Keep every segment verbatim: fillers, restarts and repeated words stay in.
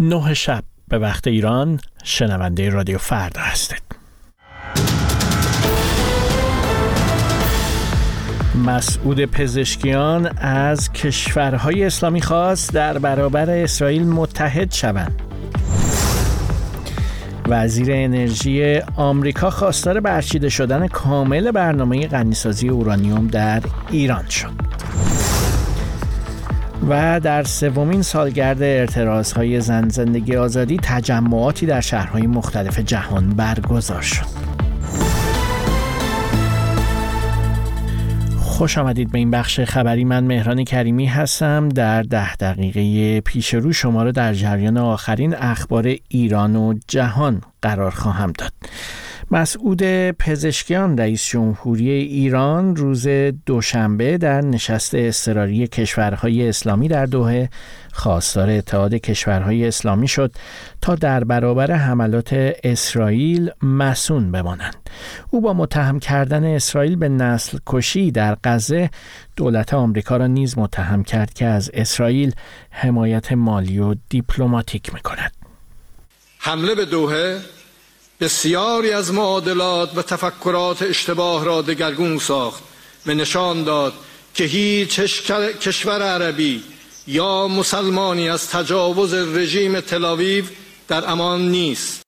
نه شب به وقت ایران شنونده رادیو فردا هستید. مسعود پزشکیان از کشورهای اسلامی خواست در برابر اسرائیل متحد شوند. وزیر انرژی آمریکا خواستار برچیده شدن کامل برنامه غنیسازی اورانیوم در ایران شد. و در سومین سالگرد اعتراضهای زن زندگی آزادی تجمعاتی در شهرهای مختلف جهان برگزار شد. خوش آمدید به این بخش خبری. من مهران کریمی هستم. در ده دقیقه پیش رو شما را در جریان آخرین اخبار ایران و جهان قرار خواهم داد. مسعود پزشکیان رئیس جمهوری ایران روز دوشنبه در نشست اضطراری کشورهای اسلامی در دوحه خواستار اتحاد کشورهای اسلامی شد تا در برابر حملات اسرائیل مصون بمانند. او با متهم کردن اسرائیل به نسل کشی در غزه دولت آمریکا را نیز متهم کرد که از اسرائیل حمایت مالی و دیپلماتیک می‌کند. حمله به دوحه بسیاری از معادلات و تفکرات اشتباه را دگرگون ساخت و نشان داد که هیچ کشور عربی یا مسلمانی از تجاوز رژیم تل‌آویو در امان نیست.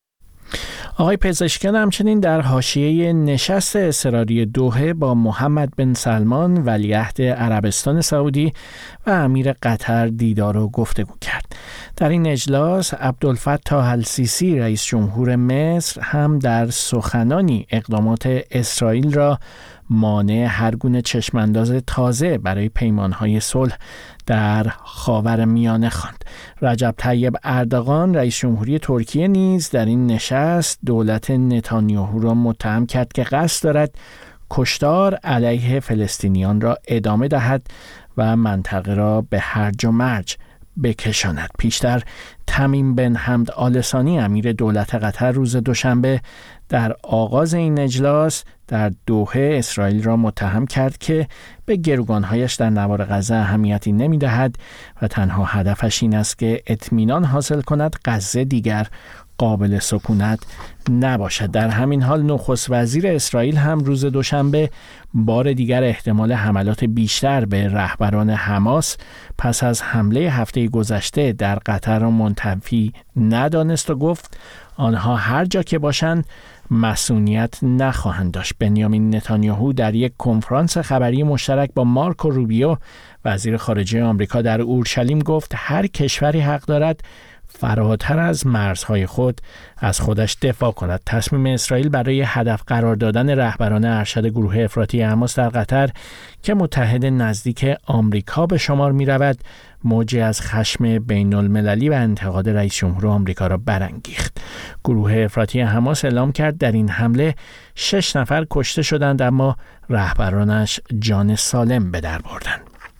آقای پزشکیان همچنین در حاشیه نشست اضطراری دوحه با محمد بن سلمان ولیعهد عربستان سعودی و امیر قطر دیدار و گفتگو کرد. در این اجلاس عبدالفتاح السیسی رئیس جمهور مصر هم در سخنانی اقدامات اسرائیل را مانع هر گونه چشمانداز تازه برای پیمانهای صلح در خاورمیانه خواند. رجب طیب اردوغان رئیس جمهوری ترکیه نیز در این نشست دولت نتانیاهو را متهم کرد که قصد دارد کشتار علیه فلسطینیان را ادامه دهد و منطقه را به هرج و مرج بکشاند. پیشتر تمیم بن حمد آل ثانی امیر دولت قطر روز دوشنبه در آغاز این اجلاس در دوحه اسرائیل را متهم کرد که به گروگانهایش در نوار غزه اهمیتی نمی‌دهد و تنها هدفش این است که اطمینان حاصل کند غزه دیگر قابل سکونت نباشد. در همین حال نخست وزیر اسرائیل هم روز دوشنبه بار دیگر احتمال حملات بیشتر به رهبران حماس پس از حمله هفته گذشته در قطر را منتفی ندانست و گفت آنها هر جا که باشند مسئولیت نخواهند داشت. بنیامین نتانیاهو در یک کنفرانس خبری مشترک با مارکو روبیو وزیر خارجه آمریکا در اورشلیم گفت هر کشوری حق دارد فراتر از مرزهای خود از خودش دفاع کند. تصمیم اسرائیل برای هدف قرار دادن رهبران ارشد گروه افراطی حماس در قطر که متحد نزدیک آمریکا به شمار می رود موجی از خشم بین المللی و انتقاد رئیس جمهور آمریکا را برانگیخت. گروه افراطی حماس اعلام کرد در این حمله شش نفر کشته شدند اما رهبرانش جان سالم به در بردند.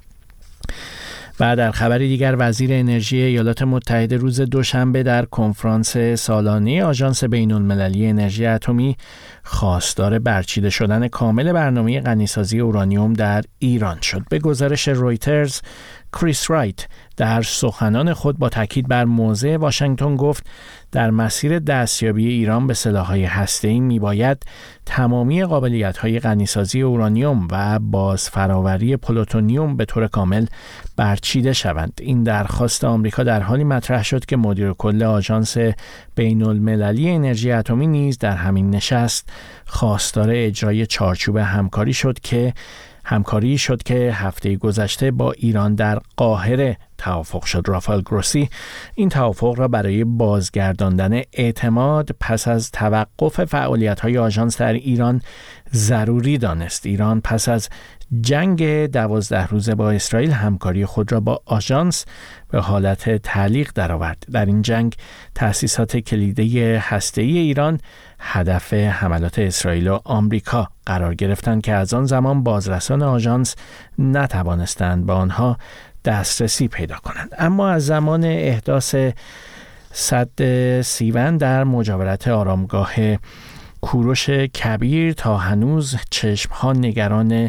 و در خبری دیگر وزیر انرژی ایالات متحده روز دوشنبه در کنفرانس سالانه آژانس بین المللی انرژی اتمی خواستار برچیده شدن کامل برنامه غنیسازی اورانیوم در ایران شد. به گزارش رویترز کریس رایت در سخنان خود با تاکید بر موضع واشنگتن گفت در مسیر دستیابی ایران به سلاح‌های هسته‌ای میباید تمامی قابلیت‌های غنیسازی اورانیوم و بازفراوری پلوتونیوم به طور کامل برچیده شوند. این درخواست آمریکا در حالی مطرح شد که مدیر کل آژانس بین المللی انرژی اتمی نیز در همین نشست خواستار اجرای چارچوب همکاری شد که همکاری شد که هفته گذشته با ایران در قاهره توافق شد. رافائل گروسی این توافق را برای بازگرداندن اعتماد پس از توقف فعالیت‌های آژانس در ایران ضروری دانست. ایران پس از جنگ دوازده روزه با اسرائیل همکاری خود را با آژانس به حالت تعلیق درآورد. در این جنگ تأسیسات کلیدی هسته‌ای ایران هدف حملات اسرائیل و آمریکا قرار گرفتند که از آن زمان بازرسان آژانس نتوانستند به آنها دسترسی پیدا کنند. اما از زمان احداث سد سیون در مجاورت آرامگاه کوروش کبیر تا هنوز چشمها نگران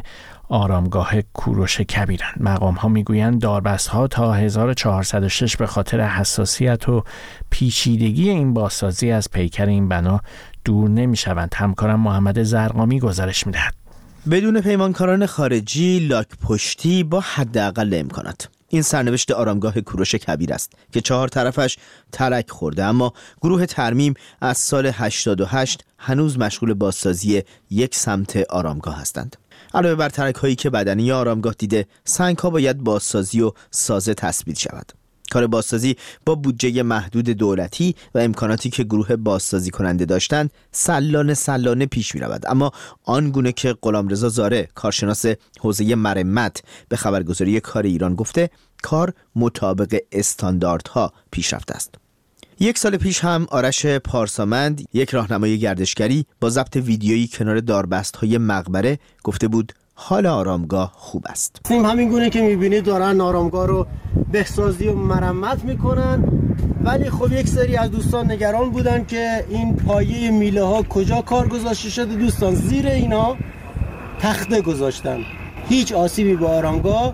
آرامگاه کوروش کبیرند. مقام ها میگویند داربست ها تا هزار و چهارصد و شش به خاطر حساسیت و پیچیدگی این بازسازی از پیکر این بنا دور نمیشوند. همکارم محمد زرقامی گزارش میدهد. بدون پیمانکاران خارجی، لاک پشتی با حداقل امکانات. این سرنوشت آرامگاه کوروش کبیر است که چهار طرفش ترک خورده، اما گروه ترمیم از سال هشتاد و هشت هنوز مشغول بازسازی یک سمت آرامگاه هستند. علاوه بر ترک هایی که بدنی آرامگاه دیده، سنگ ها باید بازسازی و سازه تثبیت شود. کار بازسازی با بودجه محدود دولتی و امکاناتی که گروه بازسازی کننده داشتند سلانه سلانه پیش می رود، اما آنگونه که غلامرضا زاره، کارشناس حوزه مرمت، به خبرگزاری کار ایران گفته، کار مطابق استانداردها پیش رفته است. یک سال پیش هم آرش پارسامند، یک راهنمای گردشگری، با ضبط ویدیویی کنار داربست‌های مقبره گفته بود حال آرامگاه خوب است. همین گونه که می‌بینید دارن آرامگاه رو بهسازی و مرمت میکنن، ولی خب یک سری از دوستان نگران بودن که این پایه میله ها کجا کار گذاشته شده. دوستان زیر اینا تخته گذاشتن، هیچ آسیبی به آرامگاه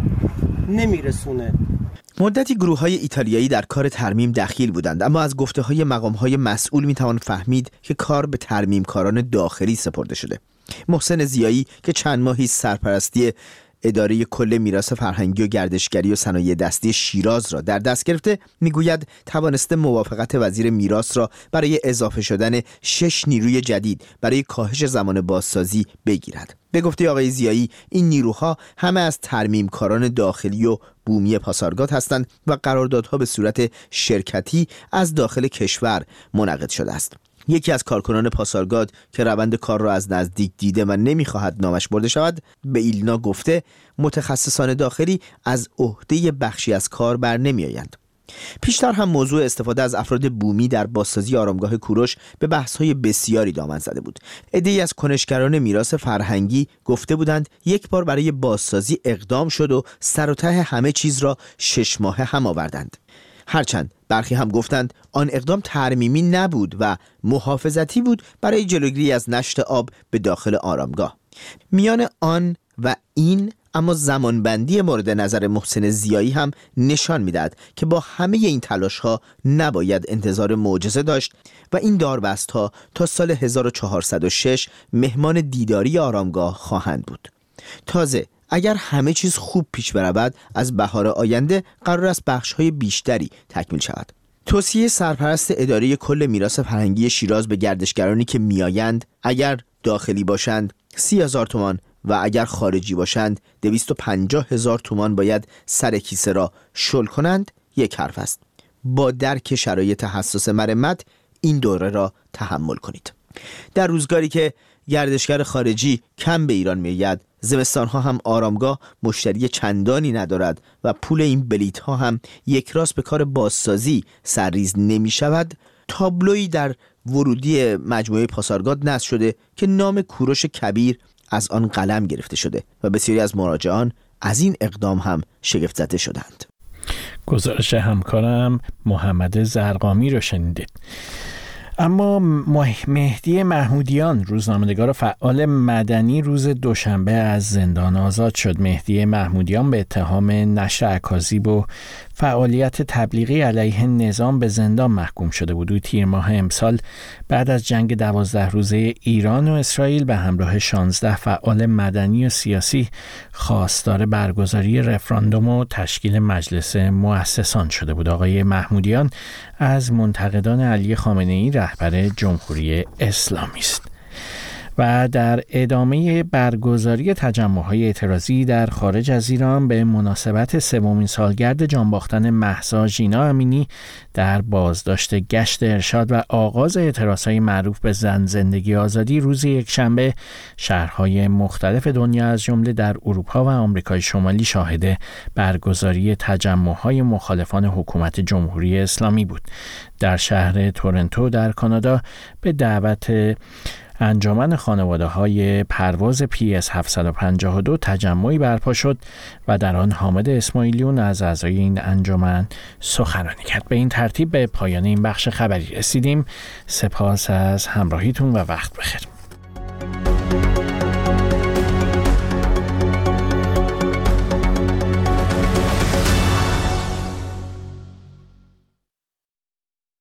نمیرسونه. مدتی گروه‌های ایتالیایی در کار ترمیم دخیل بودند، اما از گفته‌های مقام‌های مسئول میتوان فهمید که کار به ترمیمکاران داخلی سپرده شده. محسن ضیایی که چند ماهی سرپرستی اداره کل میراث فرهنگی و گردشگری و صنایع دستی شیراز را در دست گرفته، میگوید توانسته موافقت وزیر میراث را برای اضافه شدن شش نیروی جدید برای کاهش زمان بازسازی بگیرد. به گفته آقای ضیایی، این نیروها همه از ترمیمکاران داخلی و بومی پاسارگاد هستند و قراردادها به صورت شرکتی از داخل کشور منعقد شده است. یکی از کارکنان پاسارگاد که روند کار را از نزدیک دیده و نمیخواهد نامش برده شود، به ایلنا گفته متخصصان داخلی از عهده بخشی از کار بر نمیآیند. پیشتر هم موضوع استفاده از افراد بومی در بازسازی آرامگاه کوروش به بحث‌های بسیاری دامن زده بود. عده‌ای از کنشگران میراث فرهنگی گفته بودند یک بار برای بازسازی اقدام شد و سر و ته همه چیز را شش ماهه هم آوردند. هرچند برخی هم گفتند آن اقدام ترمیمی نبود و محافظتی بود برای جلوگیری از نشت آب به داخل آرامگاه. میان آن و این اما زمانبندی مورد نظر محسن ضیایی هم نشان میدهد که با همه این تلاش ها نباید انتظار معجزه داشت و این داربست ها تا سال هزار و چهارصد و شش مهمان دیداری آرامگاه خواهند بود. تازه اگر همه چیز خوب پیش برود، از بهار آینده قرار است بخش‌های بیشتری تکمیل شود. توصیه سرپرست اداره کل میراث فرهنگی شیراز به گردشگرانی که میآیند، اگر داخلی باشند سی هزار تومان و اگر خارجی باشند دویست و پنجاه هزار تومان باید سر کیسه را شل کنند، یک حرف است. با درک شرایط حساس مرمت این دوره را تحمل کنید. در روزگاری که گردشگر خارجی کم به ایران میآید، زمستان‌ها هم آرامگاه مشتری چندانی ندارد و پول این بلیط ها هم یک راست به کار بازسازی سرریز نمی شود، تابلویی در ورودی مجموعه پاسارگاد نصب شده که نام کوروش کبیر از آن قلم گرفته شده و بسیاری از مراجعان از این اقدام هم شگفت زده شدند. گزارش همکارم محمد زرقامی رو شنیدید. اما مهدی محمودیان، روزنامه‌نگار و فعال مدنی، روز دوشنبه از زندان آزاد شد. مهدی محمودیان به اتهام نشر اکاذیب و فعالیت تبلیغی علیه نظام به زندان محکوم شده بود. او تیر ماه امسال بعد از جنگ دوازده روزه ایران و اسرائیل به همراه شانزده فعال مدنی و سیاسی خواستار برگزاری رفراندوم و تشکیل مجلس مؤسسان شده بود. آقای محمودیان از منتقدان علی خامنه‌ای رهبر جمهوری اسلامی است. و در ادامه برگزاری تجمع‌های اعتراضی در خارج از ایران به مناسبت سومین سالگرد جانباختن مهسا ژینا امینی در بازداشت گشت ارشاد و آغاز اعتراضهای معروف به زن زندگی آزادی، روز یکشنبه شهرهای مختلف دنیا از جمله در اروپا و آمریکای شمالی شاهد برگزاری تجمع‌های مخالفان حکومت جمهوری اسلامی بود. در شهر تورنتو در کانادا به دعوت انجمن خانواده‌های پرواز پی اس هفتصد و پنجاه و دو تجمعی برپا شد و در آن حامد اسماعیلیون از اعضای این انجمن سخنرانی کرد. به این ترتیب به پایان این بخش خبری رسیدیم. سپاس از همراهیتون و وقت بخیر.